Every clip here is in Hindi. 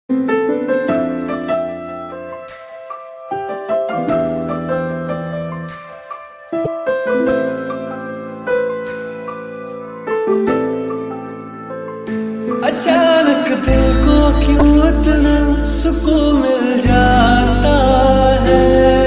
अचानक दिल को क्यों इतना सुकून मिल जाता है।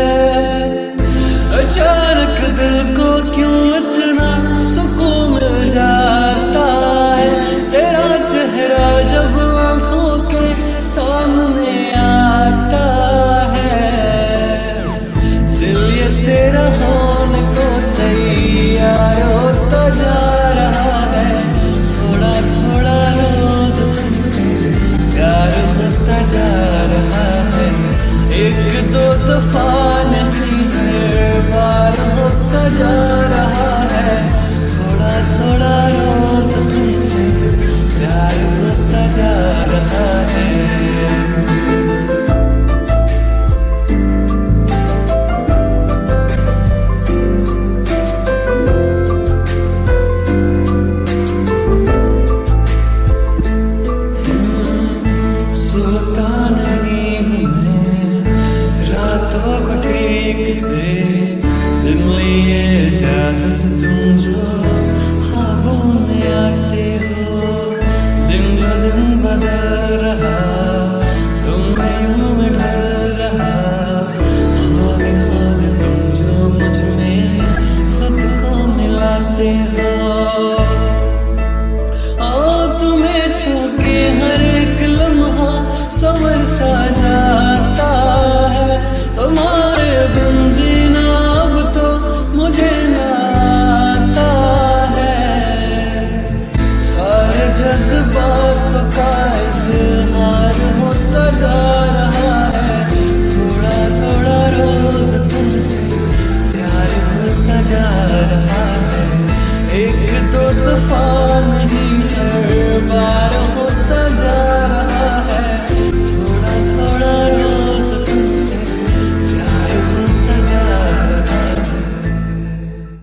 अचानक दिल को क्यों इतना सुकून मिल जाता है। तेरा चेहरा जब आंखों के सामने आता है, दिल ये तेरा होने को तैयार होता जा रहा है। थोड़ा थोड़ा रोज तुमसे प्यार होता जा रहा है। एक दो दफा नहीं हर बार होता जा रहा है। थोड़ा थोड़ा रोज तुमसे प्यार होता जा रहा है। सोता नहीं हूँ मैं रातों को ठीक से, दिन लिए इजाजत तुम जो ख्वाबों में आते हो। दिन ब दिन बदल